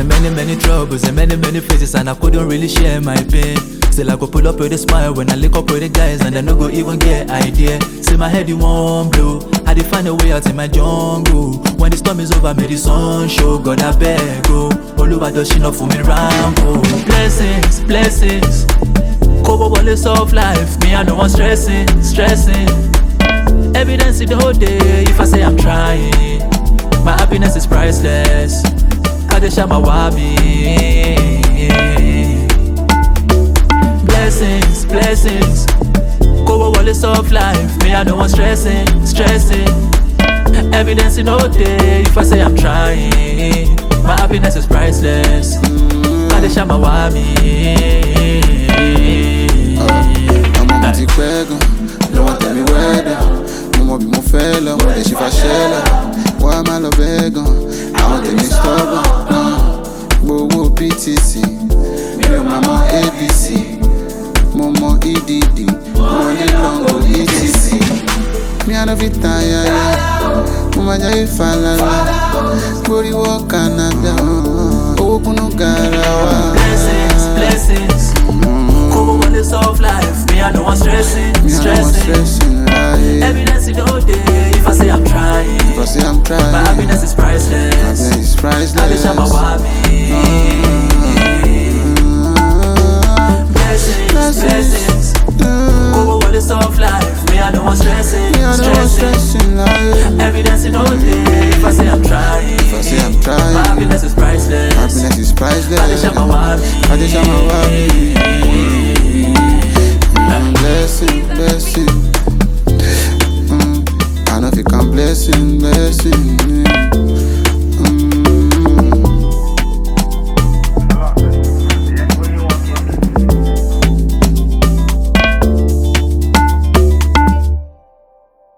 many troubles and many faces, and I couldn't really share my pain. Still I go pull up with a smile when I link up with the guys, and I no go even get idea. See my head, you won't blow. I dey find a way out in my jungle. When the storm is over, may the sun show. God I beg, go. Oluwa does she not for me rambo. Blessings, blessings. Kobo wallet of life. Me I no one stressing. Evidence in the whole day. If I say I'm trying, my happiness is priceless. Kadesha my wabi. Blessings. Kobo wallet of life. Me I no one stressing. Evidence in the whole day. If I say I'm trying, my happiness is priceless. Kadesha my wabi. I'm ti pẹ́ gan, lọ́wọ́ tẹ̀mí wẹ́dà. Mo mọ bí mo fẹ́ lọ, mo lè ṣe fàṣẹ lọ. Wá má lọ bẹ́ẹ̀ gan, àwọn tèmi stubborn. Gbowó BTC, mi ò máa mọ ABC. Mo mọ EDD, mo ní lọ́ngọ̀ ETC. Mi à no fit tire ya, mo máa jẹ́ ìfàlàlà. Gbórí wọ́ Canada, owó kúnnú garawa. Blessings. Kobo wallet of life. Me I no one stressing. Evidence in the whole day. If I say I'm trying, my happiness is priceless. Kadesha my wabi. Blessings. Kobo wallet of life. Me I no one stressing. Evidence in the whole day. If I say I'm trying, my happiness is priceless. Kadesha my wabi. Blessing. I know if you can blessing.